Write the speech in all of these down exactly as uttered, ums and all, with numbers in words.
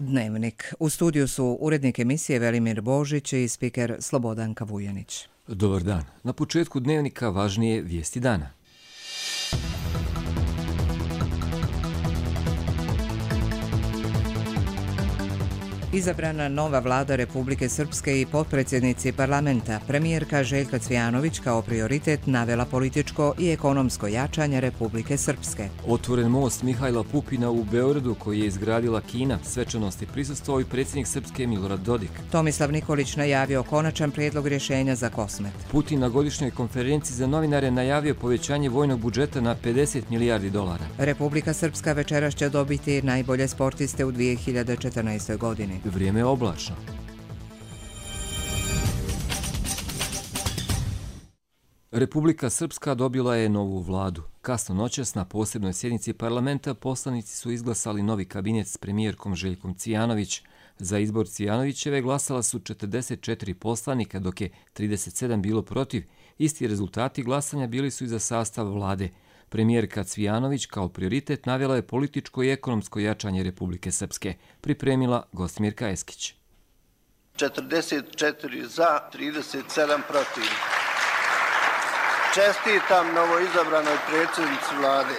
Dnevnik. U studiju su urednik emisije Velimir Božić i spiker Slobodanka Vujanić. Dobar dan. Na početku Dnevnika važnije vijesti dana. Izabrana nova vlada Republike Srpske i potpredsjednici parlamenta, premijerka Željka Cvijanović kao prioritet navela političko i ekonomsko jačanje Republike Srpske. Otvoren most Mihajla Pupina u Beogradu koji je izgradila Kina, svečanosti prisustvovao i predsjednik Srpske Milorad Dodik. Tomislav Nikolić najavio konačan prijedlog rješenja za Kosmet. Putin na godišnjoj konferenciji za novinare najavio povećanje vojnog budžeta na pedeset milijardi dolara. Republika Srpska večeras će dobiti najbolje sportiste u dvije hiljade četrnaestoj godini. Vrijeme je oblačno. Republika Srpska dobila je novu vladu. Kasno noćas na posebnoj sjednici parlamenta poslanici su izglasali novi kabinet s premijerkom Željkom Cvijanović. Za izbor Cvijanovićeve glasala su četrdeset četiri poslanika, dok je trideset sedam bilo protiv. Isti rezultati glasanja bili su i za sastav vlade. Premijerka Cvijanović kao prioritet navela je političko i ekonomsko jačanje Republike Srpske. Pripremila Gostmirka Eskić. četrdeset četiri za, trideset sedam protiv. Čestitam novoizabranoj predsjednici vlade.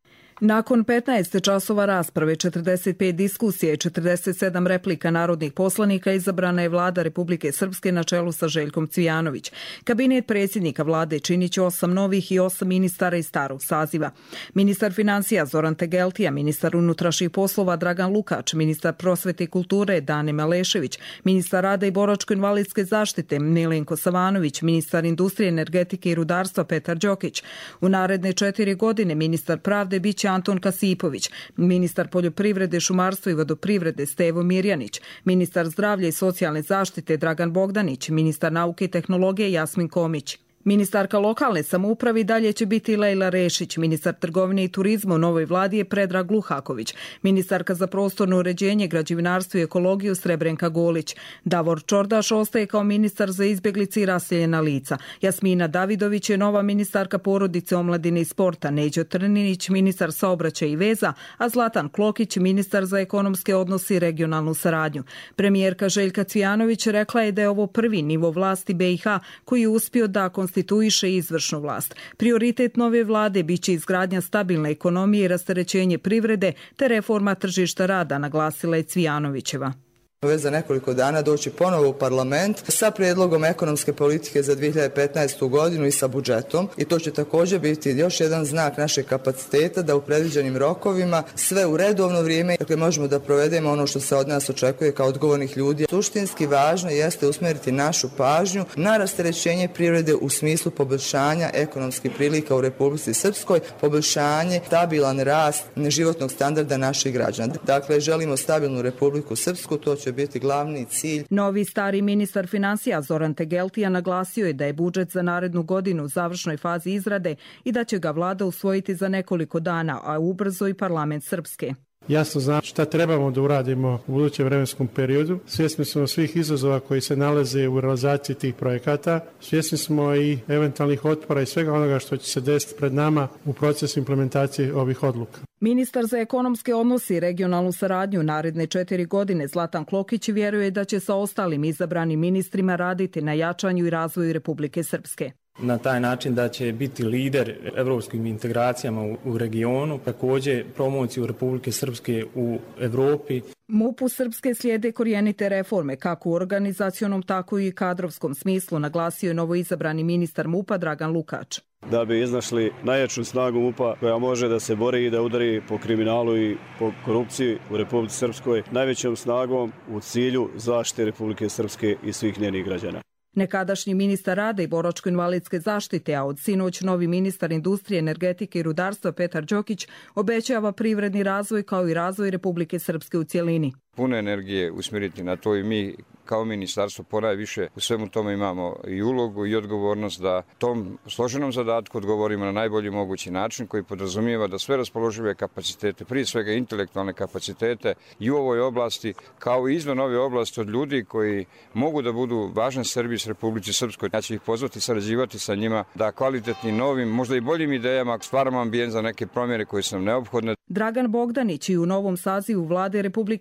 Nakon petnaest časova rasprave, četrdeset pet diskusije i četrdeset sedam replika narodnih poslanika izabrana je vlada Republike Srpske na čelu sa Željkom Cvijanović. Kabinet predsjednika vlade činit će osam novih i osam ministara iz starog saziva. Ministar financija Zoran Tegeltija, ministar unutrašnjih poslova Dragan Lukač, ministar prosvete i kulture Dane Malešević, ministar rada i boračko-invalidske zaštite Milenko Savanović, ministar industrije, energetike i rudarstva Petar Đokić. U naredne četiri godine ministar pravde biće Anton Kasipović, ministar poljoprivrede, šumarstva i vodoprivrede Stevo Mirjanić, ministar zdravlja i socijalne zaštite Dragan Bogdanić, ministar nauke i tehnologije Jasmin Komić. Ministarka lokalne samouprave dalje će biti Lejla Rešić, ministar trgovine i turizma u novoj vladi je Predrag Luhaković, ministarka za prostorno uređenje, građevinarstvo i ekologiju Srebrenka Golić. Davor Čordaš ostaje kao ministar za izbjeglice i raseljena lica. Jasmina Davidović je nova ministarka porodice, omladine i sporta, Neđo Trninić ministar saobraćaja i veza, a Zlatan Klokić ministar za ekonomske odnose i regionalnu saradnju. Premijerka Željka Cvijanović rekla je da je ovo prvi nivo vlasti B i H koji je uspio da konstituiše izvršnu vlast. Prioritet nove vlade biće izgradnja stabilne ekonomije i rasterećenje privrede te reforma tržišta rada, naglasila je Cvijanovićeva. Već za nekoliko dana doći ponovo u parlament sa prijedlogom ekonomske politike za dvije hiljade petnaestu godinu i sa budžetom i to će također biti još jedan znak našeg kapaciteta da u predviđenim rokovima sve u redovno vrijeme dakle možemo da provedemo ono što se od nas očekuje kao odgovornih ljudi. Suštinski važno jeste usmjeriti našu pažnju na rasterećenje privrede u smislu poboljšanja ekonomskih prilika u Republici Srpskoj, poboljšanje, stabilan rast životnog standarda naših građana. Dakle, želimo stabilnu Republiku Srpsku, to će biti glavni cilj. Novi stari ministar financija Zoran Tegeltija naglasio je da je budžet za narednu godinu u završnoj fazi izrade i da će ga vlada usvojiti za nekoliko dana, a ubrzo i parlament Srpske. Jasno znam šta trebamo da uradimo u budućem vremenskom periodu. Svjesni smo svih izazova koji se nalaze u realizaciji tih projekata. Svjesni smo i eventualnih otpora i svega onoga što će se desiti pred nama u procesu implementacije ovih odluka. Ministar za ekonomske odnose i regionalnu saradnju naredne četiri godine Zlatan Klokić vjeruje da će sa ostalim izabranim ministrima raditi na jačanju i razvoju Republike Srpske. Na taj način da će biti lider evropskim integracijama u, u regionu, također promociju Republike Srpske u Evropi. MUP-u Srpske slijede korijenite reforme kako u organizacionom, tako i kadrovskom smislu, naglasio je novoizabrani ministar MUP-a Dragan Lukač. Da bi iznašli najjaču snagu MUP-a koja može da se bori i da udari po kriminalu i po korupciji u Republici Srpskoj najvećom snagom u cilju zaštite Republike Srpske i svih njenih građana. Nekadašnji ministar rada i boračko-invalidske zaštite, a od sinoć novi ministar industrije, energetike i rudarstva Petar Đokić obećava privredni razvoj kao i razvoj Republike Srpske u cjelini. Puno energije usmjeriti na to i mi kao ministarstvo ponajviše u svemu tome imamo i ulogu i odgovornost da tom složenom zadatku odgovorimo na najbolji mogući način koji podrazumijeva da sve raspoložive kapacitete, prije svega intelektualne kapacitete i u ovoj oblasti kao i izvan ove oblasti od ljudi koji mogu da budu važan servis Republici Srpskoj. Ja ću ih pozvati, sarađivati sa njima da kvalitetnim, novim, možda i boljim idejama stvaramo ambijent za neke promjene koje su nam neophodne. Dragan Bogdanić i u novom sazivu vlade Republike Srpske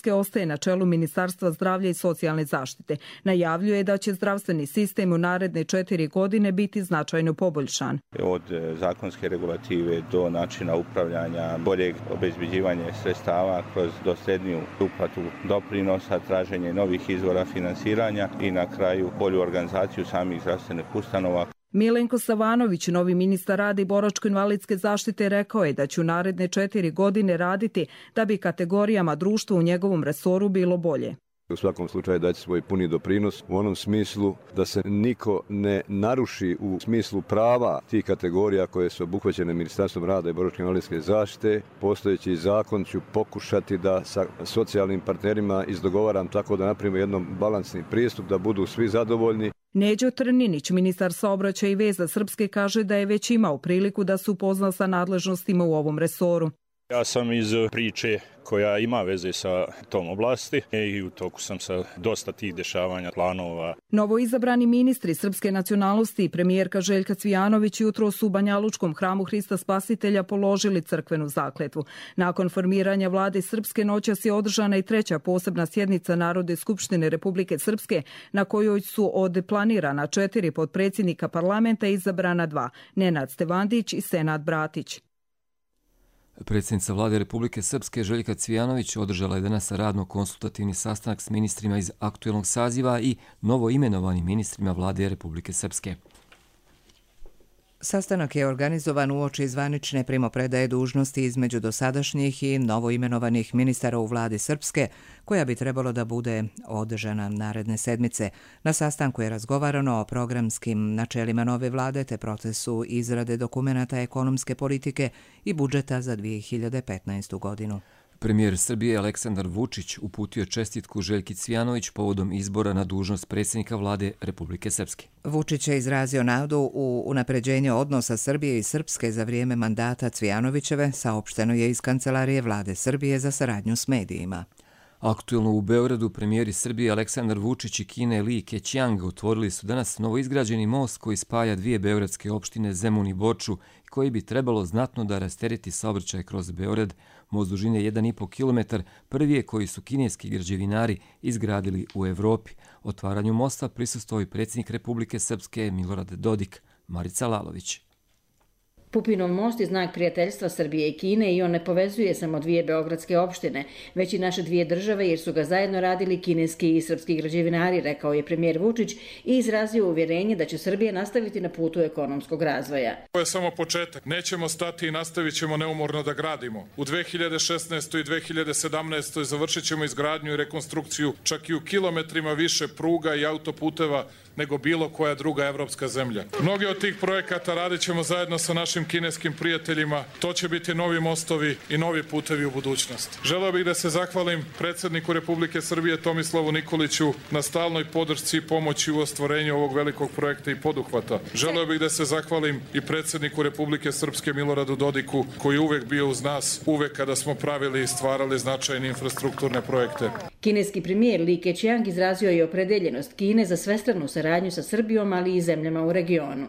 Srpske ostaje na čelu Ministarstva zdravlja i socijalne zaštite. Najavljuje da će zdravstveni sistem u naredne četiri godine biti značajno poboljšan. Od zakonske regulative do načina upravljanja, boljeg obezbeđivanja sredstava kroz dosljedniju uplatu doprinosa, traženje novih izvora finansiranja i na kraju bolju organizaciju samih zdravstvenih ustanova. Milenko Savanović, novi ministar rada i boračko-invalidske zaštite, rekao je da će u naredne četiri godine raditi da bi kategorijama društva u njegovom resoru bilo bolje. U svakom slučaju daći svoj puni doprinos u onom smislu da se niko ne naruši u smislu prava tih kategorija koje su obuhvaćene Ministarstvom rada i boračko-invalidske zaštite. Postojeći zakon ću pokušati da sa socijalnim partnerima izdogovaram tako da napravimo jedan balansni pristup, da budu svi zadovoljni. Neđo Trninić, ministar saobraćaja i veza Srpske, kaže da je već imao priliku da se upozna sa nadležnostima u ovom resoru. Ja sam iz priče koja ima veze sa tom oblasti i u toku sam sa dosta tih dešavanja, planova. Novoizabrani ministri srpske nacionalnosti i premijerka Željka Cvijanović jutro su u Banjalučkom hramu Hrista Spasitelja položili crkvenu zakletvu. Nakon formiranja vlade Srpske noćas je održana i treća posebna sjednica Narodne skupštine Republike Srpske, na kojoj su od planirana četiri potpredsjednika parlamenta izabrana dva, Nenad Stevandić i Senad Bratić. Predsjednica vlade Republike Srpske Željka Cvijanović održala je danas radno-konsultativni sastanak s ministrima iz aktuelnog saziva i novo imenovanim ministrima vlade Republike Srpske. Sastanak je organizovan uoči zvanične primopredaje dužnosti između dosadašnjih i novoimenovanih ministara u vladi Srpske, koja bi trebalo da bude održana naredne sedmice. Na sastanku je razgovarano o programskim načelima nove vlade te procesu izrade dokumenata ekonomske politike i budžeta za dvije hiljade petnaestu. godinu. Premijer Srbije Aleksandar Vučić uputio čestitku Željki Cvijanović povodom izbora na dužnost predsjednika vlade Republike Srpske. Vučić je izrazio nadu u unapređenje odnosa Srbije i Srpske za vrijeme mandata Cvijanovićeve, saopšteno je iz Kancelarije vlade Srbije za saradnju s medijima. Aktuelno u Beogradu premijeri Srbije Aleksandar Vučić i Kine Li Keqiang otvorili su danas novoizgrađeni most koji spaja dvije beogradske opštine Zemun i Borču, koji bi trebalo znatno da rastereti saobraćaj kroz Beograd. Most dužine jedan i po kilometar prvi je koji su kineski građevinari izgradili u Evropi. Otvaranju mosta prisustvovao i predsjednik Republike Srpske Milorad Dodik. Marica Lalović. Pupinov most je znak prijateljstva Srbije i Kine i on ne povezuje samo dvije beogradske opštine, već i naše dvije države jer su ga zajedno radili kineski i srpski građevinari, rekao je premijer Vučić i izrazio uvjerenje da će Srbija nastaviti na putu ekonomskog razvoja. Ovo je samo početak. Nećemo stati i nastavit ćemo neumorno da gradimo. U dve hiljade šesnaestoj i dve hiljade sedamnaestoj završit ćemo izgradnju i rekonstrukciju čak i u kilometrima više pruga i autoputeva nego bilo koja druga evropska zemlja. Mnogi od tih projekata radit ćemo zajedno sa našim kineskim prijateljima. To će biti novi mostovi i novi putevi u budućnost. Želeo bih da se zahvalim predsjedniku Republike Srbije Tomislavu Nikoliću na stalnoj podršci i pomoći u ostvarenju ovog velikog projekta i poduhvata. Želeo bih da se zahvalim i predsjedniku Republike Srpske Miloradu Dodiku, koji je uvek bio uz nas, uvek kada smo pravili i stvarali značajne infrastrukturne projekte. Kineski premijer Li Keqiang izrazio je opredeljenost Kine za svestranu saradnju sa Srbijom, ali i zemljama u regionu.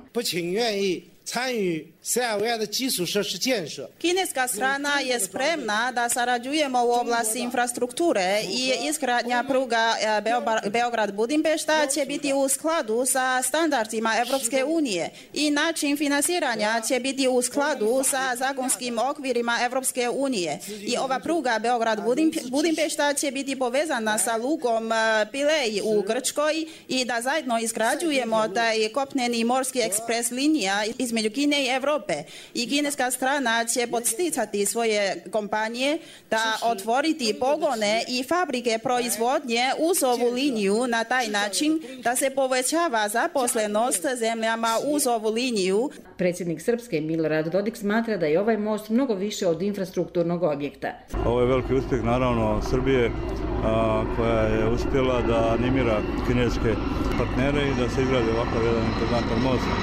Kineska strana je spremna da sarađujemo u oblasti infrastrukture i izgradnja pruga Beograd-Budimpešta će biti u skladu sa standardima Evropske unije i način finansiranja će biti u skladu sa zakonskim okvirima Evropske unije. I ova pruga Beograd-Budimpešta će biti povezana sa lukom Pilej u Grčkoj i da zajedno izgrađujemo taj kopneni morski ekspres linija između Kine i Evrope. I kineska strana će podsticati svoje kompanije da otvoriti pogone i fabrike proizvodnje uz ovu liniju na taj način da se povećava zaposlenost zemljama uz ovu liniju. Predsjednik Srpske Milorad Dodik smatra da je ovaj most mnogo više od infrastrukturnog objekta. Ovo je veliki uspjeh naravno Srbije a, koja je uspjela da animira kineske partnere i da se izgradi ovakav jedan impozantan most.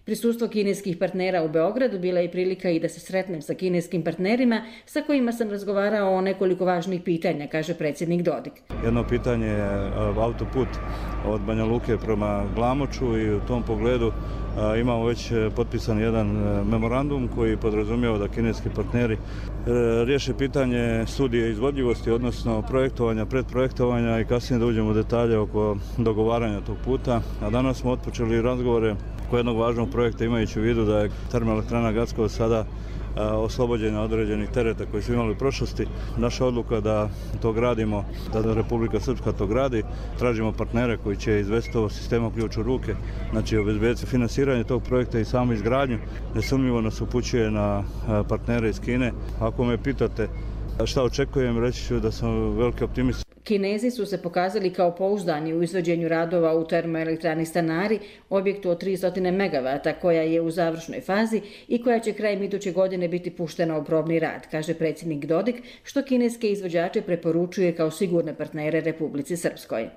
Prisustvo kineskih partnera u Beogradu bila je prilika i da se sretnem sa kineskim partnerima sa kojima sam razgovarao o nekoliko važnih pitanja, kaže predsjednik Dodik. Jedno pitanje je autoput od Banja Luke prema Glamoču i u tom pogledu imamo već potpisan jedan memorandum koji podrazumijeva da kineski partneri riješe pitanje studije izvodljivosti, odnosno projektovanja, predprojektovanja i kasnije da uđemo u detalje oko dogovaranja tog puta. A danas smo otpočeli razgovore oko jednog važnog projekta imajući u vidu da je termoelektrana Gackovo sada oslobođenja određenih tereta koji su imali u prošlosti. Naša odluka da to gradimo, da Republika Srpska to gradi, tražimo partnere koji će izvesti ovo sistema ključ u ruke, znači obezbediti finansiranje tog projekta i samu izgradnju. Nesumnjivo nas upućuje na partnere iz Kine. Ako me pitate šta očekujem, reći ću da sam veliki optimist. Kinezi su se pokazali kao pouzdani u izvođenju radova u termoelektrani Stanari, objektu od tristo megavata koja je u završnoj fazi i koja će krajem iduće godine biti puštena u probni rad, kaže predsjednik Dodik, što kineske izvođače preporučuje kao sigurne partnere Republici Srpskoj.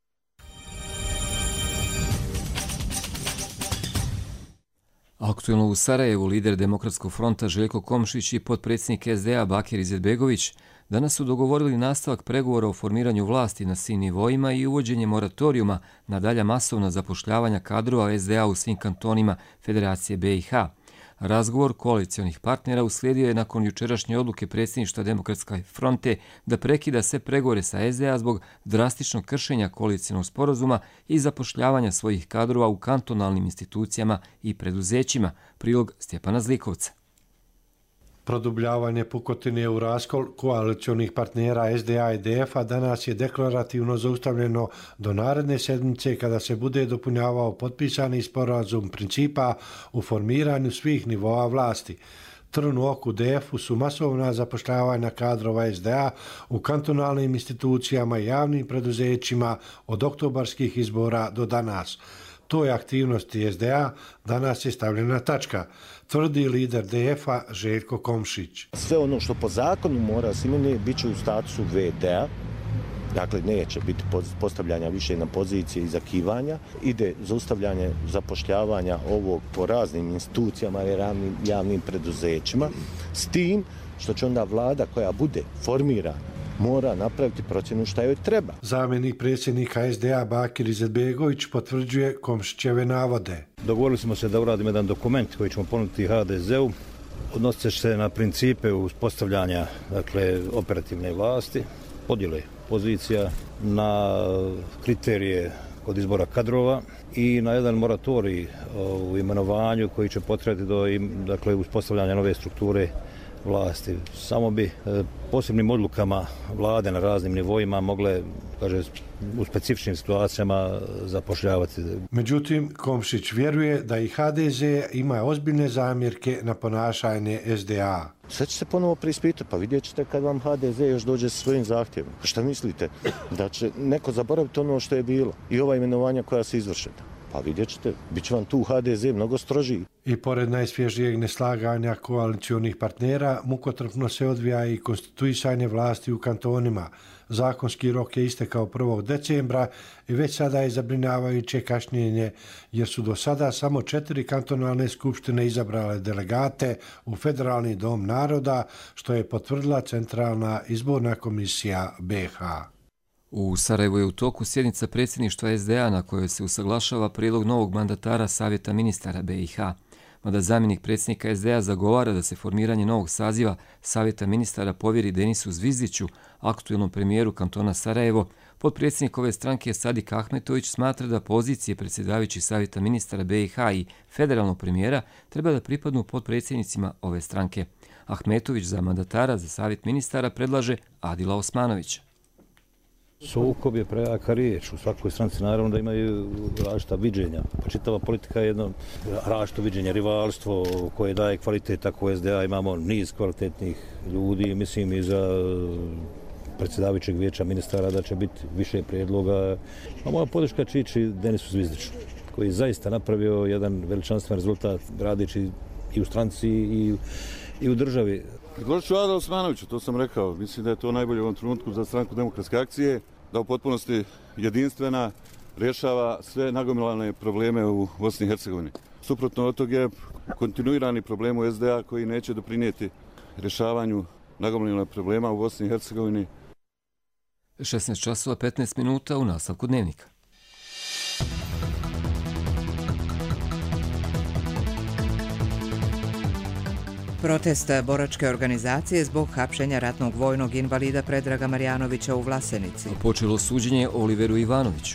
Aktuelno u Sarajevu lider Demokratskog fronta Željko Komšić i potpredsjednik es de a Bakir Izetbegović danas su dogovorili nastavak pregovora o formiranju vlasti na svim nivoima i uvođenje moratorijuma na dalja masovna zapošljavanja kadrova es de a u svim kantonima Federacije be i ha. Razgovor koalicionih partnera uslijedio je nakon jučerašnje odluke predsjedništva Demokratske fronte da prekida sve pregovore sa es de a zbog drastičnog kršenja koalicionog sporazuma i zapošljavanja svojih kadrova u kantonalnim institucijama i preduzećima. Prilog Stjepana Zlikovca. Produbljavanje pukotine u raskol koalicionih partnera es de a i de ef a danas je deklarativno zaustavljeno do naredne sedmice kada se bude dopunjavao potpisani sporazum principa u formiranju svih nivoa vlasti. Trn u oku de efu su masovna zapošljavanja kadrova es de a u kantonalnim institucijama i javnim preduzećima od oktobarskih izbora do danas. Toj aktivnosti es de a danas je stavljena tačka, tvrdi lider de ef a Željko Komšić. Sve ono što po zakonu mora se imenuje bit će u statusu ve de a, dakle neće biti postavljanja više na pozicije i zakivanja, ide zaustavljanje zapošljavanja ovog po raznim institucijama i javnim, javnim preduzećima, s tim što će onda vlada koja bude formirana mora napraviti procjenu šta joj treba. Zamjenik predsjednika es de a Bakir Izetbegović potvrđuje Komšićeve navode. Dogovorili smo se da uradimo jedan dokument koji ćemo ponuditi ha de zeu. Odnosit će se na principe uspostavljanja, dakle, operativne vlasti, podjele pozicija, na kriterije kod izbora kadrova i na jedan moratorij u imenovanju koji će potrajati do, dakle, uspostavljanja nove strukture vlasti. Samo bi posebnim odlukama vlade na raznim nivoima mogle, kaže, u specifičnim situacijama zapošljavati. Međutim, Komšić vjeruje da i ha de ze ima ozbiljne zamjerke na ponašanje es de a. Sad će se ponovo preispitati, pa vidjet ćete kad vam ha de ze još dođe sa svojim zahtjevom. Šta mislite? Da će neko zaboraviti ono što je bilo i ova imenovanja koja se izvršena? Pa vidjet ćete, bit će vam tu ha de ze mnogo strožiji. I pored najsvježijeg neslaganja koalicionih partnera, mukotrpno se odvija i konstituisanje vlasti u kantonima. Zakonski rok je istekao prvog decembra i već sada je zabrinjavajuće kašnjenje, jer su do sada samo četiri kantonalne skupštine izabrale delegate u Federalni dom naroda, što je potvrdila Centralna izborna komisija be ha. U Sarajevu je u toku sjednica predsjedništva es de a na kojoj se usaglašava prijedlog novog mandatara Savjeta ministara be i ha. Mada zamjenik predsjednika es de a zagovara da se formiranje novog saziva Savjeta ministara povjeri Denisu Zvizdiću, aktuelnom premijeru kantona Sarajevo, potpredsjednik ove stranke Sadik Ahmetović smatra da pozicije predsjedavajućih Savjeta ministara be i ha i federalnog premijera treba da pripadnu potpredsjednicima ove stranke. Ahmetović za mandatara za Savjet ministara predlaže Adila Osmanovića. Sukob je prejaka riječ. U svakoj stranci naravno da imaju različita viđenja. Pa čitava politika je jedno različito viđenje, rivalstvo koje daje kvalitet. Tako u es de a imamo niz kvalitetnih ljudi. Mislim i za predsjedavajućeg vijeća ministara da će biti više prijedloga. A moja podrška će ići Denisu Zvizdiću, koji je zaista napravio jedan veličanstven rezultat radeći i u stranci i, i u državi. Predložit ću Adila Osmanovića, to sam rekao. Mislim da je to najbolje u ovom trenutku za stranku Demokratske akcije, da u potpunosti jedinstvena rješava sve nagomilane probleme u Bosni i Hercegovini. Suprotno od toga je kontinuirani problem u S D A koji neće doprinijeti rješavanju nagomilanih problema u Bosni i Hercegovini. šesnaest časova petnaest minuta u nastavku dnevnika. Protest boračke organizacije zbog hapšenja ratnog vojnog invalida Predraga Marjanovića u Vlasenici. Počelo suđenje Oliveru Ivanoviću.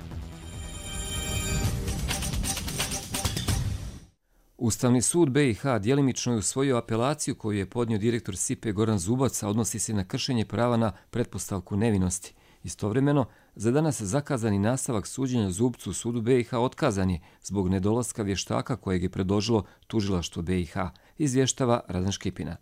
Ustavni sud B i H djelimično je usvojio apelaciju koju je podnio direktor S I P E Goran Zubac, a odnosi se na kršenje prava na pretpostavku nevinosti. Istovremeno, za danas zakazani nastavak suđenja Zubcu u sudu B i H otkazan je zbog nedolaska vještaka kojeg je predložilo tužilaštvo B i H, izvještava Radan Škipina.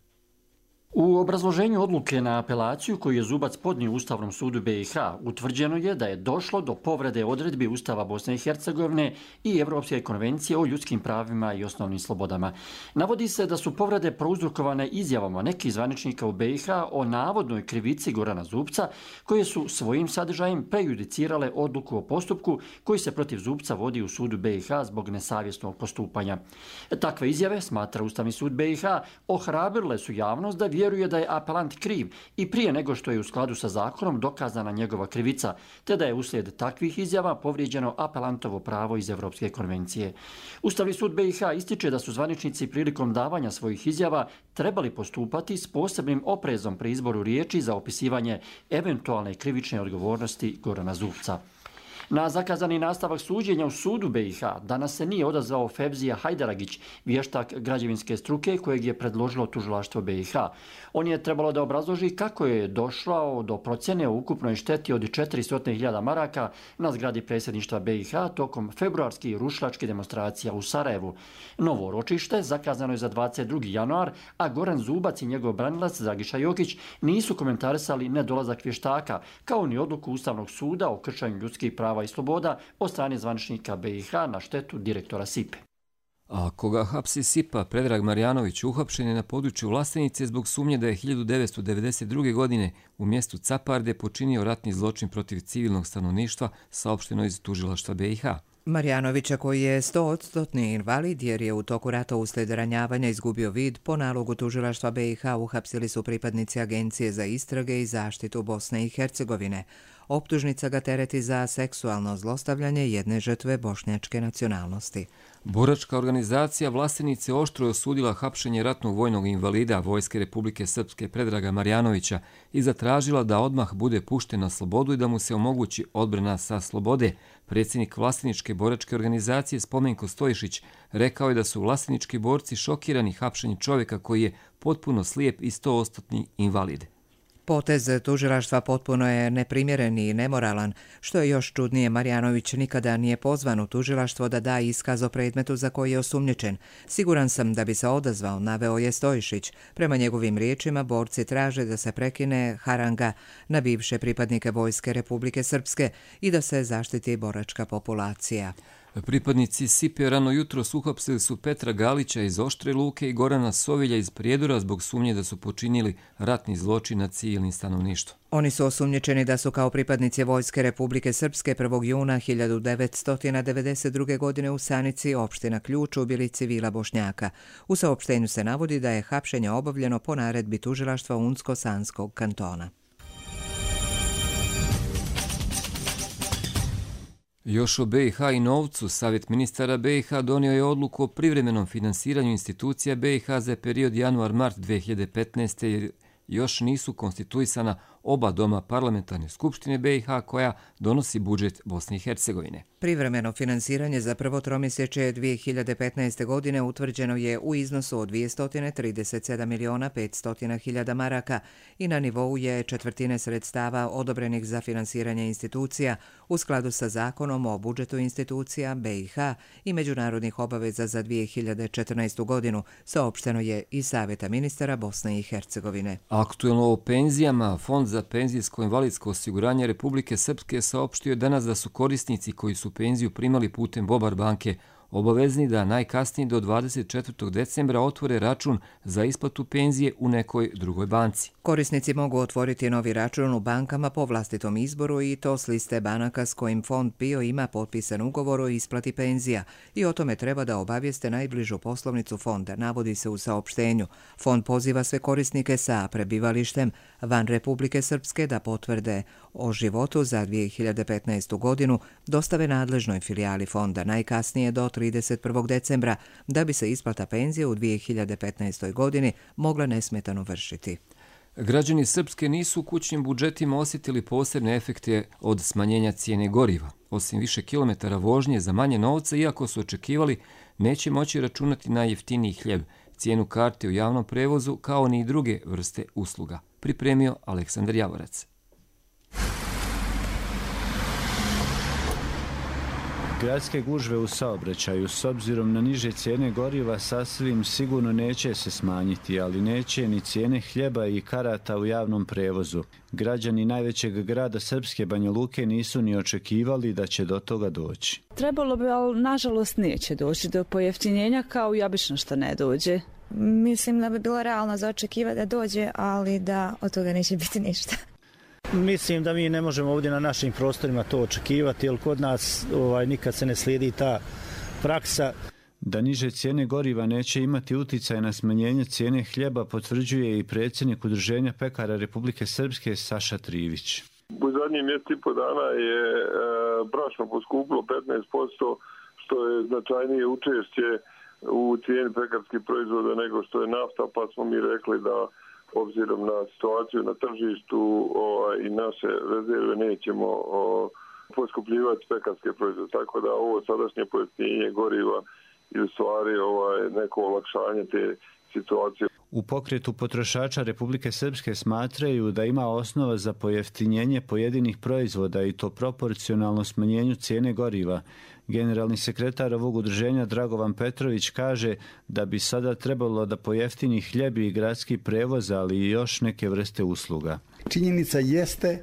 U obrazloženju odluke na apelaciju koju je Zubac podnio Ustavnom sudu B i H utvrđeno je da je došlo do povrede odredbi Ustava Bosne i Hercegovine i Evropske konvencije o ljudskim pravima i osnovnim slobodama. Navodi se da su povrede prouzrokovane izjavama nekih zvaničnika u B i H o navodnoj krivici Gorana Zubca, koje su svojim sadržajem prejudicirale odluku o postupku koji se protiv Zubca vodi u sudu B i H zbog nesavjesnog postupanja. Takve izjave, smatra Ustavni sud B i H, ohrabrile su javnost da vjeruje da je apelant kriv i prije nego što je u skladu sa zakonom dokazana njegova krivica, te da je uslijed takvih izjava povrijeđeno apelantovo pravo iz Evropske konvencije. Ustavni sud B i H ističe da su zvaničnici prilikom davanja svojih izjava trebali postupati s posebnim oprezom pri izboru riječi za opisivanje eventualne krivične odgovornosti Gorana Zubca. Na zakazani nastavak suđenja u sudu B i H danas se nije odazvao Fevzija Hajdaragić, vještak građevinske struke kojeg je predložilo tužilaštvo B i H. On je trebalo da obrazloži kako je došao do procjene o ukupnoj šteti od četiristo hiljada maraka na zgradi predsjedništva B i H tokom februarskih rušilačkih demonstracija u Sarajevu. Novo ročište zakazano je za dvadeset drugi januar, a Goran Zubac i njegov branilac Dragiša Jokić nisu komentarisali nedolazak vještaka, kao ni odluku Ustavnog suda o kršenju ljudskih prava i sloboda od strane zvaničnika B i H na štetu direktora S I P E. A koga hapsi S I P A, Predrag Marjanović uhapšen je na području Vlasenice zbog sumnje da je hiljadu devetsto devedeset druge. godine u mjestu Caparde počinio ratni zločin protiv civilnog stanovništva, saopšteno iz tužilaštva B i H. Marjanovića, koji je sto-odstotni invalid jer je u toku rata uslijed ranjavanja izgubio vid, po nalogu tužilaštva B i H uhapsili su pripadnici Agencije za istrage i zaštitu Bosne i Hercegovine. Optužnica ga tereti za seksualno zlostavljanje jedne žrtve bošnjačke nacionalnosti. Boračka organizacija Vlasenice oštro je osudila hapšenje ratnog vojnog invalida Vojske Republike Srpske Predraga Marjanovića i zatražila da odmah bude pušten na slobodu i da mu se omogući odbrana sa slobode. Predsjednik Vlaseničke boračke organizacije Spomenko Stojišić rekao je da su vlasenički borci šokirani hapšenjem čovjeka koji je potpuno slijep i sto-odstotni invalid. Potez tužilaštva potpuno je neprimjeren i nemoralan. Što je još čudnije, Marjanović nikada nije pozvan u tužilaštvo da da iskaz o predmetu za koji je osumnjičen. Siguran sam da bi se odazvao, naveo je Stojišić. Prema njegovim riječima, borci traže da se prekine haranga na bivše pripadnike Vojske Republike Srpske i da se zaštiti boračka populacija. Pripadnici S I P E rano jutro uhapsili su Petra Galića iz Oštre Luke i Gorana Sovilja iz Prijedora zbog sumnje da su počinili ratni zločin nad civilnim stanovništvom. Oni su osumnjičeni da su kao pripadnici Vojske Republike Srpske prvog juna hiljadu devetsto devedeset druge. godine u Sanici, opština Ključ, ubili civila Bošnjaka. U saopštenju se navodi da je hapšenje obavljeno po naredbi tužilaštva Unsko-Sanskog kantona. Još o B i H i novcu, Savjet ministara B i H donio je odluku o privremenom finansiranju institucija B i H za period januar-mart dve hiljade petnaeste. jer još nisu konstituisana oba doma parlamentarne skupštine B i H koja donosi budžet Bosne i Hercegovine. Privremeno finansiranje za prvo tromjesečje dve hiljade petnaeste. godine utvrđeno je u iznosu od dvjesto trideset sedam miliona petsto hiljada maraka i na nivou je četvrtine sredstava odobrenih za finansiranje institucija u skladu sa zakonom o budžetu institucija B i H i međunarodnih obaveza za dve hiljade četrnaestu. godinu, saopšteno je iz Savjeta ministara Bosne i Hercegovine. Aktuelno o penzijama, Fond za penzijsko-invalidsko osiguranje Republike Srpske saopštio je danas da su korisnici koji su penziju primali putem Bobar banke obavezni da najkasnije do dvadeset četvrtog decembra otvore račun za isplatu penzije u nekoj drugoj banci. Korisnici mogu otvoriti novi račun u bankama po vlastitom izboru i to s liste banaka s kojim Fond P I O ima potpisan ugovor o isplati penzija i o tome treba da obavijeste najbližu poslovnicu fonda, navodi se u saopštenju. Fond poziva sve korisnike sa prebivalištem van Republike Srpske da potvrde o životu za dvije hiljade petnaestu godinu dostave nadležnoj filijali fonda najkasnije do trideset prvog decembra da bi se isplata penzije u dvije hiljade petnaestoj godini mogla nesmetano vršiti. Građani Srpske nisu u kućnim budžetima osjetili posebne efekte od smanjenja cijene goriva. Osim više kilometara vožnje za manje novca, iako su očekivali, neće moći računati na jeftiniji hljeb, cijenu karte u javnom prevozu kao ni druge vrste usluga. Pripremio Aleksandar Javorac. Gradske gužve u saobraćaju s obzirom na niže cijene goriva sasvim sigurno neće se smanjiti, ali neće ni cijene hljeba i karata u javnom prevozu. Građani najvećeg grada Srpske Banja Luke nisu ni očekivali da će do toga doći. Trebalo bi, ali nažalost neće doći do pojeftinjenja kao i obično što ne dođe. Mislim da bi bilo realno za očekivati da dođe, ali da od toga neće biti ništa. Mislim da mi ne možemo ovdje na našim prostorima to očekivati, jer kod nas ovaj, nikad se ne slijedi ta praksa. Da niže cijene goriva neće imati uticaj na smanjenje cijene hljeba potvrđuje i predsjednik Udruženja pekara Republike Srpske Saša Trivić. U zadnjih mjesec i po dana je e, brašno poskupilo petnaest posto, što je značajnije učešće u cijeni pekarskih proizvoda nego što je nafta, pa smo mi rekli da obzirom na situaciju na tržištu o, i naše rezerve nećemo o, poskupljivati pekarske proizvode. Tako da ovo sadašnje pojeftinjenje goriva je u stvari ovaj, neko olakšanje te situacije. U pokretu potrošača Republike Srpske smatraju da ima osnova za pojeftinjenje pojedinih proizvoda i to proporcionalno smanjenju cijene goriva. Generalni sekretar ovog udruženja Dragovan Petrović kaže da bi sada trebalo da pojeftini hljeb i gradski prevoz, ali i još neke vrste usluga. Činjenica jeste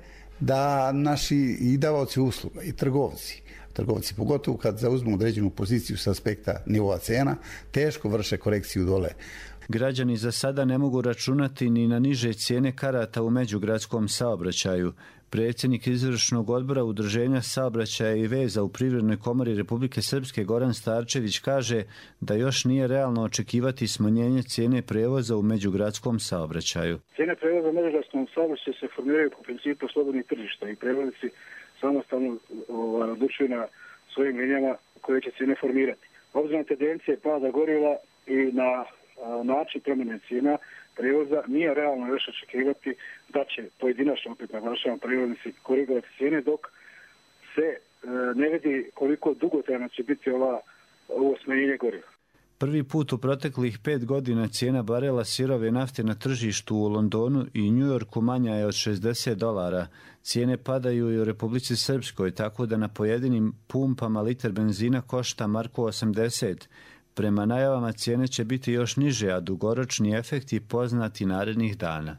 da naši i davaoci usluga i trgovci, trgovci pogotovo kad zauzmu određenu poziciju sa aspekta nivoa cena, teško vrše korekciju dole. Građani za sada ne mogu računati ni na niže cijene karata u međugradskom saobraćaju. Predsjednik izvršnog odbora Udruženja saobraćaja i veza u Privrednoj komori Republike Srpske Goran Starčević kaže da još nije realno očekivati smanjenje cijene prevoza u međugradskom saobraćaju. Cijene prevoza u međugradskom saobraćaju se formiraju po principu slobodnih tržišta i prevoznici samostalno odlučuju na svojim linijama koje će cijene formirati. Obzirom na tendencije pada goriva i na način promjene cijena prevoza nije realno još očekivati da će pojedinačno, opet naglašavam, prevoznici korigirati cijene dok se e, ne vidi koliko dugotrajno će biti ova, ovo smanjenje goriva. Prvi put u proteklih pet godina cijena barela sirove nafte na tržištu u Londonu i Njujorku manja je od šezdeset dolara. Cijene padaju i u Republici Srpskoj, tako da na pojedinim pumpama liter benzina košta marku osamdeset. Prema najavama cijene će biti još niže, a dugoročni efekti poznati narednih dana.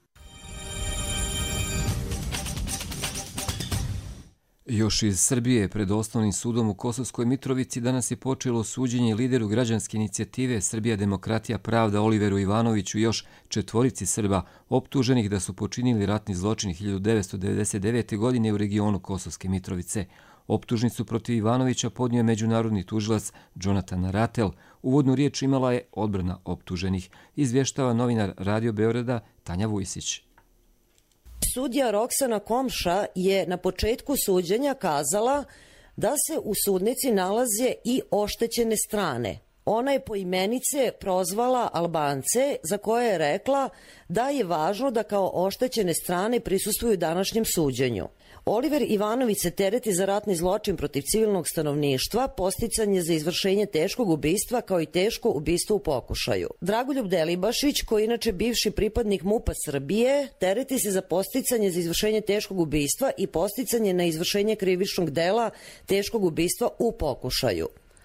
Još iz Srbije pred osnovnim sudom u Kosovskoj Mitrovici danas je počelo suđenje lideru građanske inicijative Srbija demokratija pravda Oliveru Ivanoviću i još četvorici Srba optuženih da su počinili ratni zločin hiljadu devetsto devedeset devete. godine u regionu Kosovske Mitrovice. Optužnicu protiv Ivanovića podnio je međunarodni tužilac Jonathan Ratel. Uvodnu riječ imala je odbrana optuženih, izvještava novinar Radio Beograda Tanja Vujsić. Sudija Roksana Komša je na početku suđenja kazala da se u sudnici nalaze i oštećene strane. Ona je poimenice prozvala Albance, za koje je rekla da je važno da kao oštećene strane prisustvuju današnjem suđenju. Oliver Ivanović se tereti za ratni zločin protiv civilnog stanovništva, posticanje za izvršenje teškog ubistva kao i teško ubistvo u pokušaju. Dragoljub Delibašić, koji je inače bivši pripadnik MUP-a Srbije, tereti se za posticanje za izvršenje teškog ubistva i posticanje na izvršenje krivičnog dela teškog ubistva u pokušaju.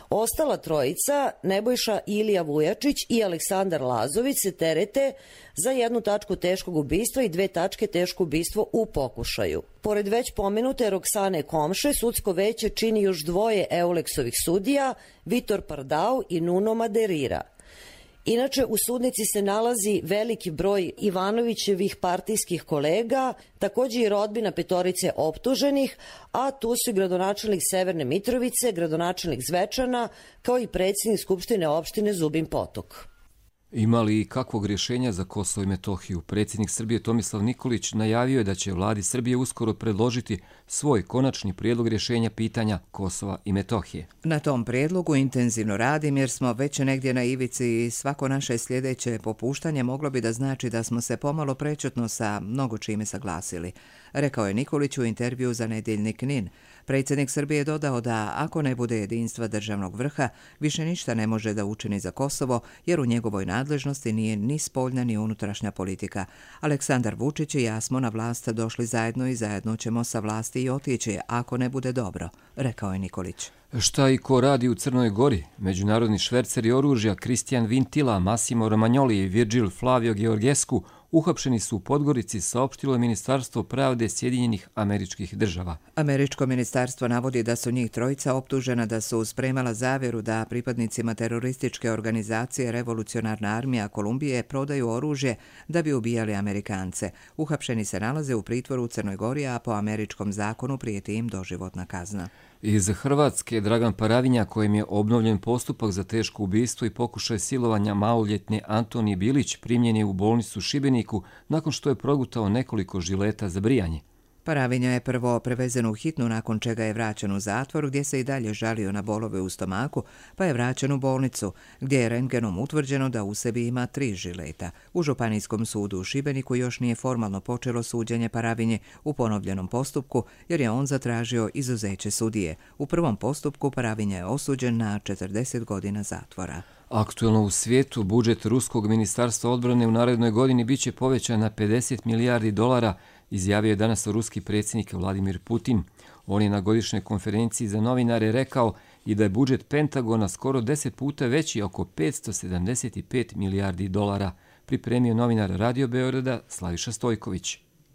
Ostala trojica, Nebojša Ilija Vujačić i Aleksandar Lazović, se terete za jednu tačku teškog ubistva i dve tačke teško ubistvo u pokušaju. Pored već pomenute Roksane Komše, sudsko veće čini još dvoje Euleksovih sudija, Vitor Pardau i Nuno Maderira. Inače, u sudnici se nalazi veliki broj Ivanovićevih partijskih kolega, takođe i rodbina petorice optuženih, a tu su i gradonačelnik Severne Mitrovice, gradonačelnik Zvečana, kao i predsjednik Skupštine opštine Zubin Potok. Ima li kakvog rješenja za Kosovo i Metohiju? Predsjednik Srbije Tomislav Nikolić najavio je da će vladi Srbije uskoro predložiti svoj konačni prijedlog rješenja pitanja Kosova i Metohije. Na tom prijedlogu intenzivno radim jer smo već negdje na ivici i svako naše sljedeće popuštanje moglo bi da znači da smo se pomalo prečutno sa mnogo čime saglasili, rekao je Nikolić u intervju za nedjeljnik Nin. Predsjednik Srbije je dodao da ako ne bude jedinstva državnog vrha, više ništa ne može da učini za Kosovo, jer u njegovoj nadležnosti nije ni spoljna ni unutrašnja politika. Aleksandar Vučić i ja smo na vlast došli zajedno i zajedno ćemo sa vlasti i otići ako ne bude dobro, rekao je Nikolić. Šta i ko radi u Crnoj Gori? Međunarodni šverceri oružja Kristijan Vintila, Massimo Romagnoli i Virgil Flavio Georgescu uhapšeni su u Podgorici, saopštilo je Ministarstvo pravde Sjedinjenih Američkih Država. Američko ministarstvo navodi da su njih trojica optužena da su spremala zavjeru da pripadnicima terorističke organizacije Revolucionarna armija Kolumbije prodaju oružje da bi ubijali Amerikance. Uhapšeni se nalaze u pritvoru u Crnoj Gori, a po američkom zakonu prijeti im doživotna kazna. Iz Hrvatske Dragan Paravinja, kojem je obnovljen postupak za teško ubistvo i pokušaj silovanja maloljetne Antonije Bilić, primljen je u bolnicu u Šibeniku nakon što je progutao nekoliko žileta za brijanje. Paravinja je prvo prevezen u hitnu, nakon čega je vraćen u zatvor gdje se i dalje žalio na bolove u stomaku, pa je vraćen u bolnicu gdje je rentgenom utvrđeno da u sebi ima tri žileta. U Županijskom sudu u Šibeniku još nije formalno počelo suđenje Paravinje u ponovljenom postupku jer je on zatražio izuzeće sudije. U prvom postupku Paravinja je osuđen na četrdeset godina zatvora. Aktuelno u svijetu, budžet Ruskog ministarstva odbrane u narednoj godini biće povećan na pedeset milijardi dolara, izjavio je danas ruski predsjednik Vladimir Putin. On je na godišnjoj konferenciji za novinare rekao i da je budžet Pentagona skoro deset puta veći, oko petsto sedamdeset pet milijardi dolara, pripremio novinar Radio Beograda Slaviša Stojković.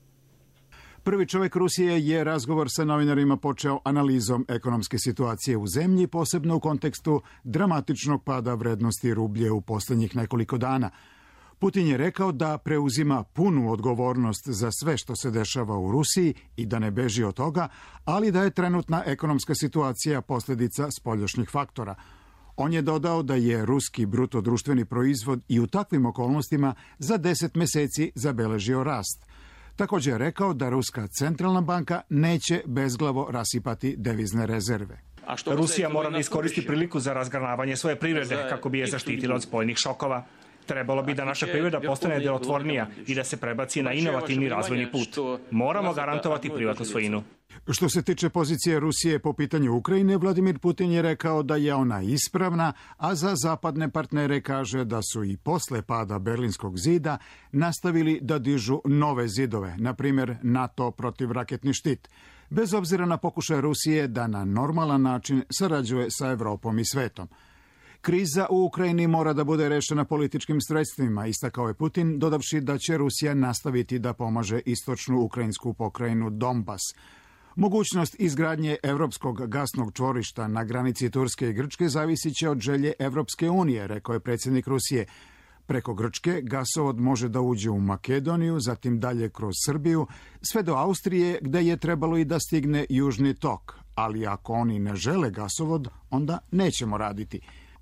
Prvi čovjek Rusije je razgovor sa novinarima počeo analizom ekonomske situacije u zemlji, posebno u kontekstu dramatičnog pada vrednosti rublje u posljednjih nekoliko dana. Putin je rekao da preuzima punu odgovornost za sve što se dešava u Rusiji i da ne beži od toga, ali da je trenutna ekonomska situacija posljedica spoljašnjih faktora. On je dodao da je ruski bruto društveni proizvod i u takvim okolnostima za deset mjeseci zabeležio rast. Također je rekao da Ruska centralna banka neće bezglavo rasipati devizne rezerve. Rusija mora da iskoristi priliku za razgranavanje svoje privrede kako bi je zaštitila od spoljnih šokova. Trebalo bi da naša privreda postane djelotvornija i da se prebaci na inovativni razvojni put. Moramo garantovati privatnu svojinu. Što se tiče pozicije Rusije po pitanju Ukrajine, Vladimir Putin je rekao da je ona ispravna, a za zapadne partnere kaže da su i posle pada Berlinskog zida nastavili da dižu nove zidove, na primjer NATO protivraketni štit, bez obzira na pokušaj Rusije da na normalan način sarađuje sa Evropom i svetom. Kriza u Ukrajini mora da bude rešena političkim sredstvima, istakao je Putin, dodavši da će Rusija nastaviti da pomaže istočnu ukrajinsku pokrajinu Donbas. Mogućnost izgradnje evropskog gasnog čvorišta na granici Turske i Grčke zavisit će od želje Evropske unije, rekao je predsjednik Rusije. Preko Grčke gasovod može da uđe u Makedoniju, zatim dalje kroz Srbiju, sve do Austrije gde je trebalo i da stigne Južni tok. Ali ako oni ne žele gasovod, onda nećemo raditi.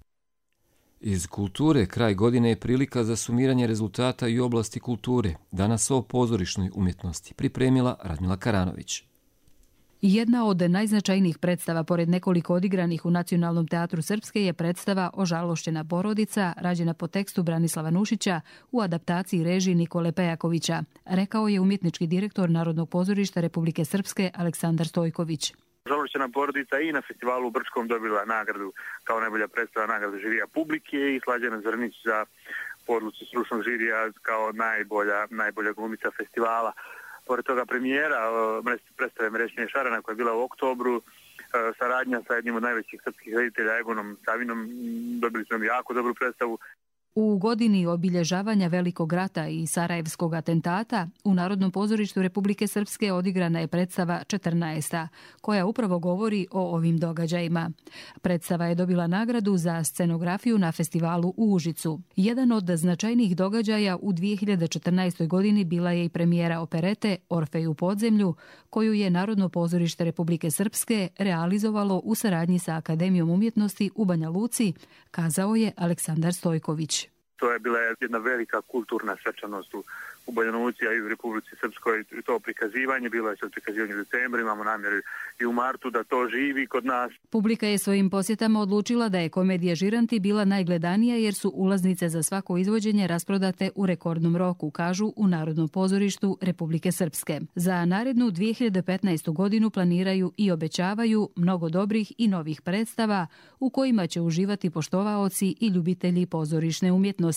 Iz kulture, kraj godine je prilika za sumiranje rezultata i u oblasti kulture. Danas o pozorišnoj umjetnosti pripremila Radmila Karanović. Jedna od najznačajnijih predstava, pored nekoliko odigranih u Nacionalnom teatru Srpske, je predstava Ožalošćena porodica, rađena po tekstu Branislava Nušića u adaptaciji režiji Nikole Pejakovića, rekao je umjetnički direktor Narodnog pozorišta Republike Srpske Aleksandar Stojković. Ožalošćena porodica i na festivalu u Brčkom dobila nagradu kao najbolja predstava, nagradu žirija publike, i Slađana Zrnić za odluci stručnog žirija kao najbolja, najbolja glumica festivala. Pored toga premijera predstave Mrežnje Šarana koja je bila u oktobru, saradnja sa jednim od najvećih srpskih reditelja, Egonom Savinom. Dobili smo jako dobru predstavu. U godini obilježavanja Velikog rata i Sarajevskog atentata u Narodnom pozorištu Republike Srpske odigrana je predstava četrnaesta, koja upravo govori o ovim događajima. Predstava je dobila nagradu za scenografiju na festivalu u Užicu. Jedan od značajnijih događaja u dvije hiljade četrnaestoj. godini bila je i premijera operete Orfej u podzemlju, koju je Narodno pozorište Republike Srpske realizovalo u saradnji sa Akademijom umjetnosti u Banja Luci, kazao je Aleksandar Stojković. To je bila jedna velika kulturna svečanost u, u Banja Luci, a i u Republici Srpskoj. To prikazivanje, bilo je sad prikazivanje u decembru, imamo namjeru i u martu da to živi kod nas. Publika je svojim posjetama odlučila da je komedija Žiranti bila najgledanija jer su ulaznice za svako izvođenje rasprodate u rekordnom roku, kažu u Narodnom pozorištu Republike Srpske. Za narednu dvije hiljade petnaestu. godinu planiraju i obećavaju mnogo dobrih i novih predstava u kojima će uživati poštovaoci i ljubitelji pozorišne umjetnosti.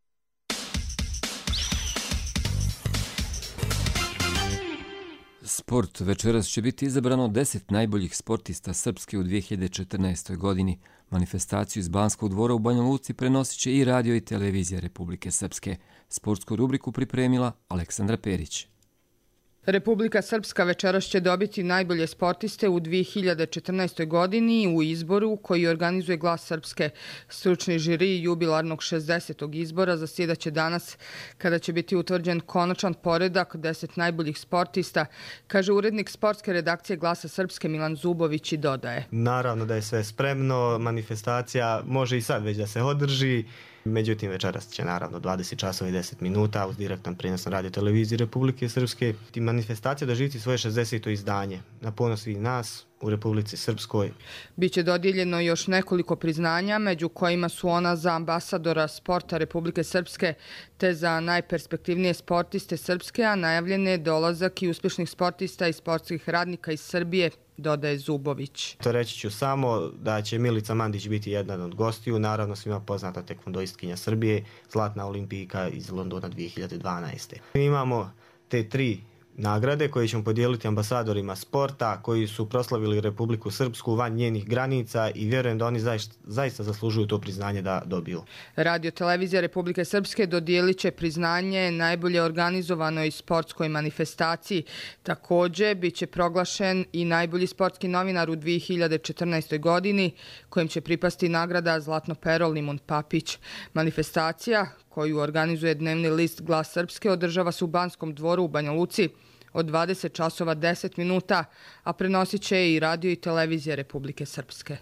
Sport. Večeras će biti izabrano deset najboljih sportista Srpske u dvije hiljade četrnaestoj. godini. Manifestaciju iz Banskog dvora u Banja Luci prenosit će i radio i televizija Republike Srpske. Sportsku rubriku pripremila Aleksandra Perić. Republika Srpska večeras će dobiti najbolje sportiste u dvije hiljade četrnaestoj. godini u izboru koji organizuje Glas Srpske. Stručni žiri jubilarnog šezdesetog izbora zasjedaće danas kada će biti utvrđen konačan poredak deset najboljih sportista, kaže urednik sportske redakcije Glasa Srpske Milan Zubović i dodaje. Naravno da je sve spremno, manifestacija može i sad već da se održi. Međutim, večeras će naravno dvadeset časova i deset minuta uz direktan prijenos na radio televiziji Republike Srpske. I manifestacija doživiti svoje šezdeseto izdanje na ponos svih nas u Republici Srpskoj. Biće dodijeljeno još nekoliko priznanja, među kojima su ona za ambasadora sporta Republike Srpske te za najperspektivnije sportiste Srpske, a najavljen je dolazak i uspješnih sportista i sportskih radnika iz Srbije, dodaje Zubović. To reći ću samo da će Milica Mandić biti jedan od gostiju, naravno svima poznata tekvondoistkinja Srbije, zlatna olimpijka iz Londona dvije hiljade dvanaeste. Mi imamo te tri nagrade koje ćemo podijeliti ambasadorima sporta koji su proslavili Republiku Srpsku van njenih granica i vjerujem da oni zaista, zaista zaslužuju to priznanje da dobiju. Radio televizija Republike Srpske dodijelit će priznanje najbolje organizovanoj sportskoj manifestaciji. Također bit će proglašen i najbolji sportski novinar u dvije hiljade četrnaestoj. godini kojem će pripasti nagrada Zlatno pero Limun Papić. Manifestacija koju organizuje dnevni list Glas Srpske održava se u Banskom dvoru u Banja Luci od dvadeset časova deset minuta, a prenosit će i radio i televizija Republike Srpske.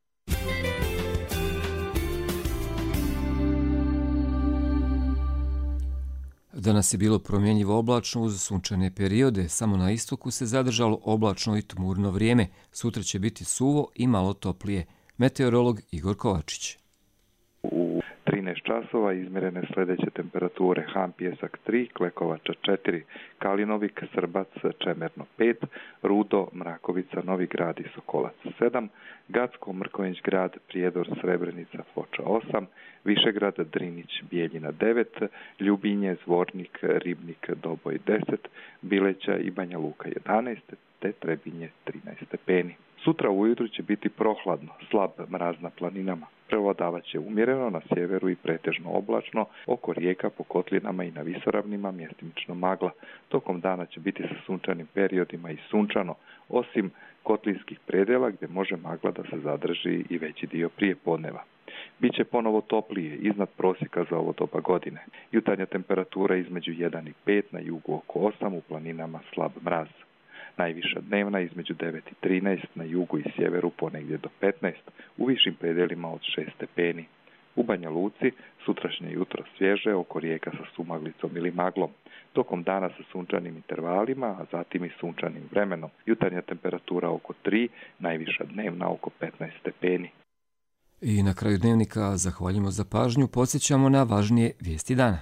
Danas je bilo promjenjivo oblačno uz sunčane periode, samo na istoku se zadržalo oblačno i tmurno vrijeme. Sutra će biti suvo i malo toplije. Meteorolog Igor Kovačić. trinaest časova izmjerene sljedeće temperature: Han Pjesak tri, Klekovača četiri, Kalinovik, Srbac, Čemerno pet, Rudo, Mrakovica, Novi Grad i Sokolac sedam, Gacko, Mrkonjić Grad, Prijedor, Srebrenica, Foča osam, Višegrad, Drinić, Bijeljina devet, Ljubinje, Zvornik, Ribnik, Doboj deset, Bileća i Banja Luka jedanaest, te Trebinje trinaest stepeni. Sutra ujutru će biti prohladno, slab mraz na planinama. Prevladavat će umjereno na sjeveru i pretežno oblačno, oko rijeka, po kotlinama i na visoravnima mjestimično magla. Tokom dana će biti sa sunčanim periodima i sunčano, osim kotlinskih predjela gdje može magla da se zadrži i veći dio prije podneva. Biće ponovo toplije, iznad prosjeka za ovo doba godine. Jutarnja temperatura između jedan i pet, na jugu oko osam, u planinama slab mraz. Najviša dnevna između devet i trinaest, na jugu i sjeveru ponegdje do petnaest, u višim predjelima od šest stepeni. U Banja Luci sutrašnje jutro svježe, oko rijeka sa sumaglicom ili maglom. Tokom dana sa sunčanim intervalima, a zatim i sunčanim vremenom. Jutarnja temperatura oko tri, najviša dnevna oko petnaest stepeni. I na kraju dnevnika zahvaljujemo za pažnju, podsjećamo na važnije vijesti dana.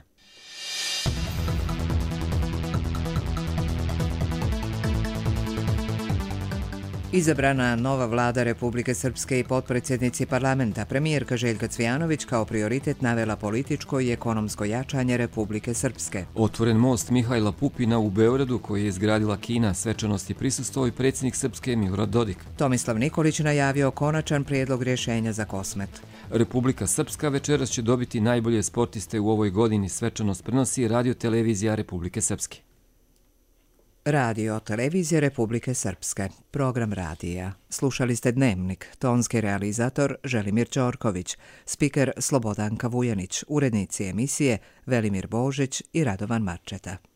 Izabrana nova vlada Republike Srpske i potpredsjednici parlamenta, premijerka Željka Cvijanović kao prioritet navela političko i ekonomsko jačanje Republike Srpske. Otvoren most Mihajla Pupina u Beogradu koji je izgradila Kina, svečanosti prisustvovao i predsjednik Srpske Milorad Dodik. Tomislav Nikolić najavio konačan prijedlog rješenja za Kosmet. Republika Srpska večeras će dobiti najbolje sportiste u ovoj godini, svečanost prenosi Radio televizija Republike Srpske. Radio televizije Republike Srpske. Program radija. Slušali ste Dnevnik. Tonski realizator Želimir Ćorković. Spiker Slobodanka Vujanić. Urednici emisije Velimir Božić i Radovan Marčeta.